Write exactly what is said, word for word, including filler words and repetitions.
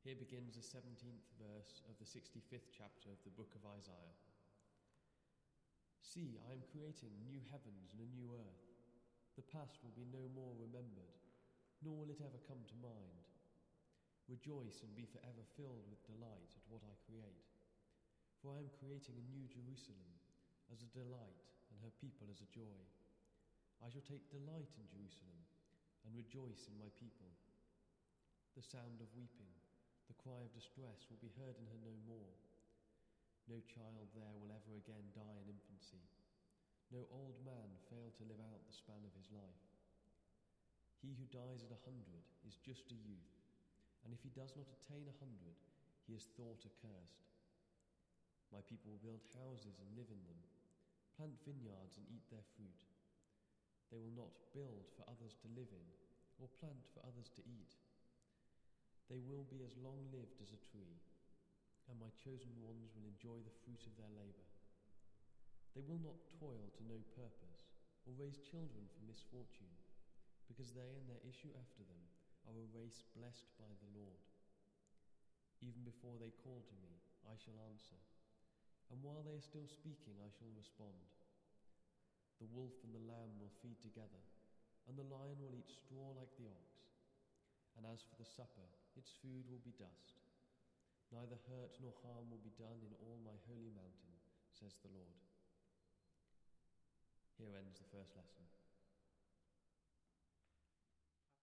Here begins the seventeenth verse of the sixty-fifth chapter of the book of Isaiah. See, I am creating new heavens and a new earth. The past will be no more remembered, nor will it ever come to mind. Rejoice and be forever filled with delight at what I create. For I am creating a new Jerusalem as a delight and her people as a joy. I shall take delight in Jerusalem and rejoice in my people. The sound of weeping, the cry of distress will be heard in her no more. No child there will ever again die in infancy. No old man fail to live out the span of his life. He who dies at a hundred is just a youth, and if he does not attain a hundred, he is thought accursed. My people will build houses and live in them, plant vineyards and eat their fruit. They will not build for others to live in, or plant for others to eat. They will be as long-lived as a tree, and my chosen ones will enjoy the fruit of their labour. They will not toil to no purpose, or raise children for misfortune, because they and their issue after them are a race blessed by the Lord. Even before they call to me, I shall answer, and while they are still speaking, I shall respond. The wolf and the lamb will feed together, and the lion will eat straw like the ox. And as for the supper, its food will be dust. Neither hurt nor harm will be done in all my holy mountain, says the Lord. Here ends the first lesson.